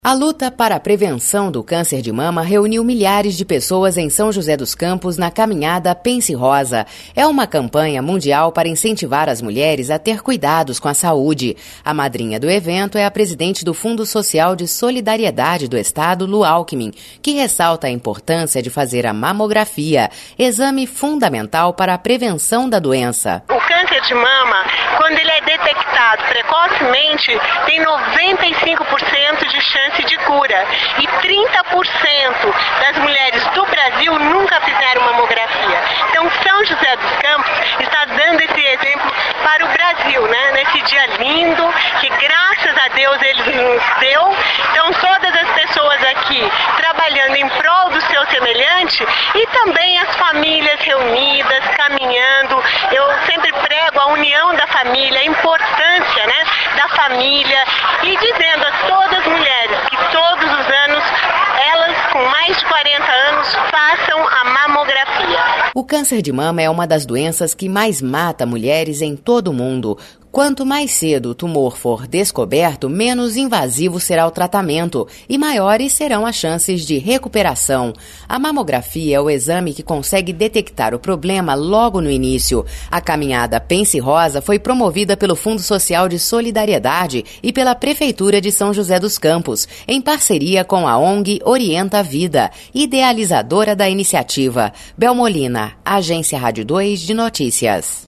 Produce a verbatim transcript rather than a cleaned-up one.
A luta para a prevenção do câncer de mama reuniu milhares de pessoas em São José dos Campos na caminhada Pense Rosa. É uma campanha mundial para incentivar as mulheres a ter cuidados com a saúde. A madrinha do evento é a presidente do Fundo Social de Solidariedade do Estado, Lu Alckmin, que ressalta a importância de fazer a mamografia, exame fundamental para a prevenção da doença. O câncer de mama, quando ele é detectado precocemente, tem noventa e cinco por cento de chance de cura, e trinta por cento das mulheres do Brasil nunca fizeram mamografia. Então São José dos Campos está dando esse exemplo para o Brasil, né? Nesse dia lindo, que graças a Deus ele nos deu. Então todas as pessoas aqui trabalhando em prol do seu semelhante e também as famílias reunidas, caminhando. Eu sempre prego a união da família, a importância, né, da família, e dizendo a todas as mulheres que todos os anos, elas com mais de quarenta anos, façam a mamografia. O câncer de mama é uma das doenças que mais mata mulheres em todo o mundo. Quanto mais cedo o tumor for descoberto, menos invasivo será o tratamento e maiores serão as chances de recuperação. A mamografia é o exame que consegue detectar o problema logo no início. A caminhada Pense Rosa foi promovida pelo Fundo Social de Solidariedade e pela Prefeitura de São José dos Campos, em parceria com a O N G Orienta a Vida, idealizadora da iniciativa. Bel Molina, Agência Rádio dois de Notícias.